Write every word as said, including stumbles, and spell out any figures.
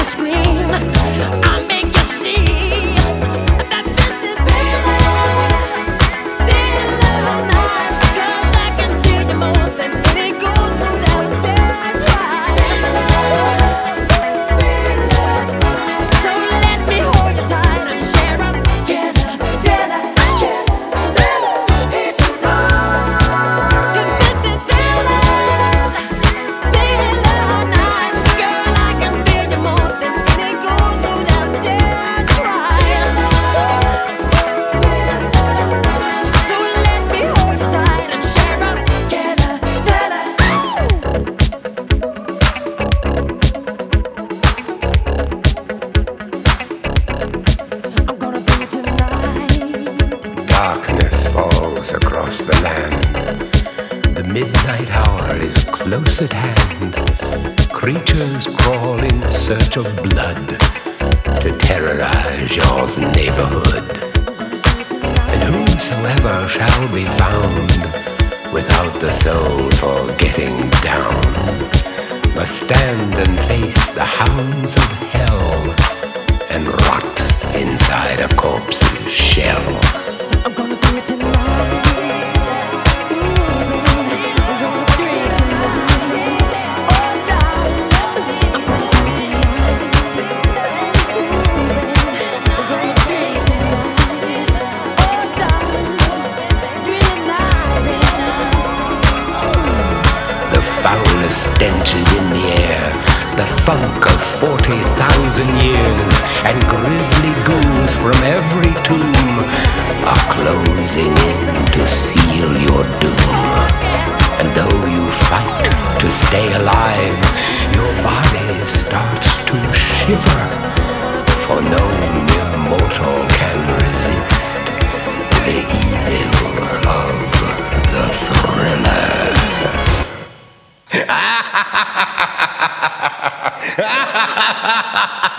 Across the land, the midnight hour is close at hand. Creatures crawl in search of blood to terrorize your neighborhood. And whosoever shall be found without the soul for getting down must stand and face the hounds of hell and rot inside a corpse's shell. I'm gonna do it tonight. Foulest stenches in the air, the funk of forty thousand years, and grisly goons from every tomb are closing in to seal your doom. And though you fight to stay alive, your body starts to shiver, for no mere mortal can resist the evil of the thriller. Ha ha ha ha ha ha ha ha ha!